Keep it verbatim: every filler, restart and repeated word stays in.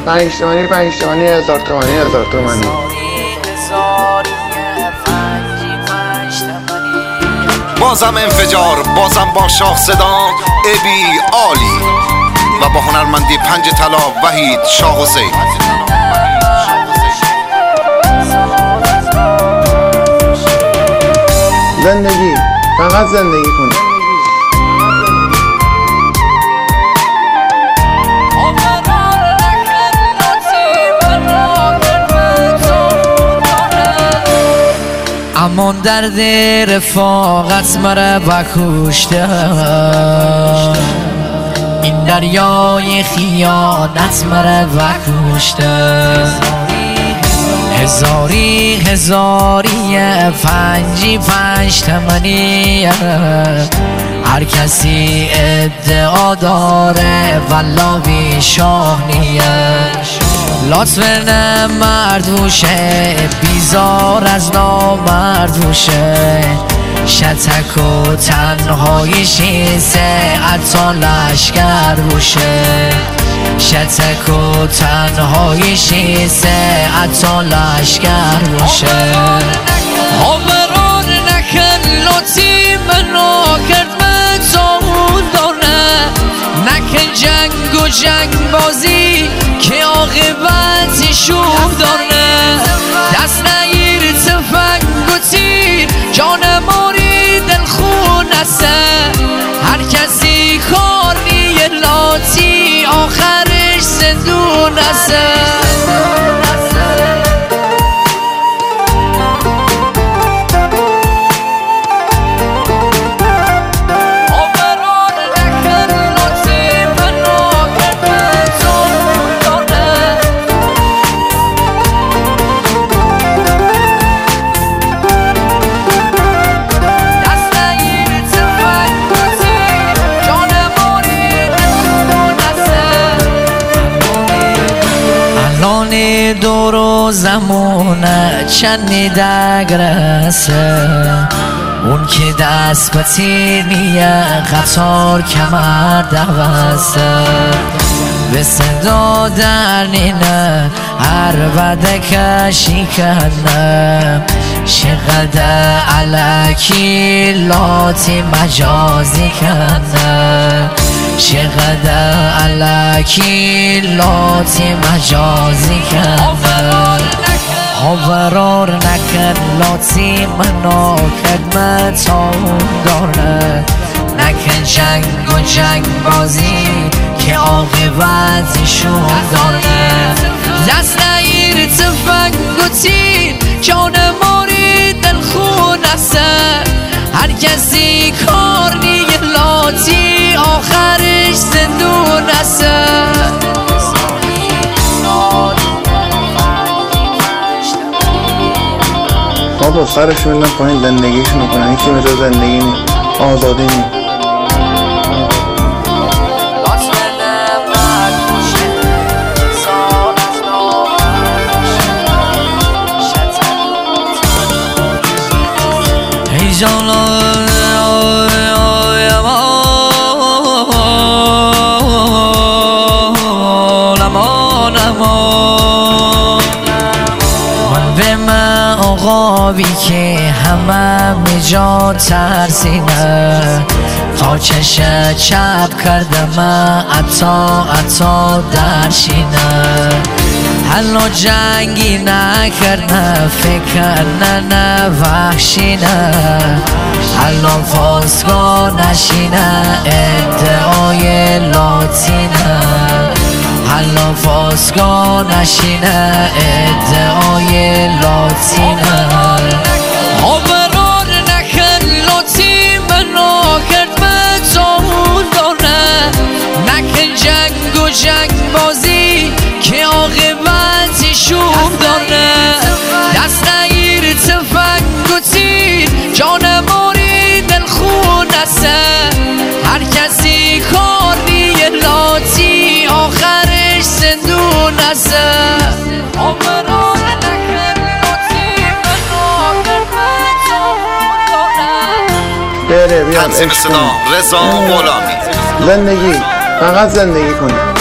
پنج تومانی پنج تومانی هزار تومانی هزار تومانی. بازم انفجار، بازم با شاه صدا ابی عالی و با هنرمندی پنج طلا وحید شاه حسین. زندگی، فقط زندگی کنید. امان درد رفاقت مرا بکشته، این دریای خیانت مرا بکشته. هزاری هزاری پنجی پنج تومانی، هر کسی ادعا داره والا بی شاه نیه. لطف نه مردوشه، بیزار از نامردوشه، شتک و تنهایی شیسه عطا لشگر بوشه. شتک و تنهایی شیسه عطا لشگر بوشه. آوران نکن لطی منو کرد من تاون داره، نکن جنگ و جنگ بازی که عاقبتی شوم داره. دست نگیر تفنگ و تیر، جان ماری دل خون است. هر کسی کار نیه لاتی آخرش زندون است. دور و زمونه چندی دگرسه، اون که دست به تیر نیه قطار کمر دوسته. به صدا در نینه هر بده کشی کنه، چقدر علکی لاتی مجازی کنه. چقدر علکی لاتی مجازی کنه. آورار نکن لاتی منو خدمت اون داره، نکن جنگ و جنگ بازی که عاقبتی شون داره. دست نگیر تفنگ و تیر، جان ماری دل خون است. هر کسی کار نیه لاتی آخرش زندون است. بابا سرش میدن پایین زندگیشونو کنن، هیچی مثل زندگی نی، آزادی نی. ای جانا آقابی که همه میجا ترسینه، تا چش چپ کردم عطا عطا درشینه. حالا جنگی نکرنه فکر نه نه وحشینه، حالا فاسگاه نشینه ادعای لاتینه. حالا فاسگاه نشینه ادعای لاتینه. آوران نکن لاتی منو کرد من تاون داره، نکن جنگ و جنگ بازی که عاقبتی شوم داره. دست نگیر تفنگ و تیر، جان ماری دل خون است. هر کسی کار نیه لاتی آخرش زندون است. آوران نکن لاتی منو کرد من تاون داره. بره بیان تنظیم صدا رضا غلامی. زندگی، فقط زندگی کنید.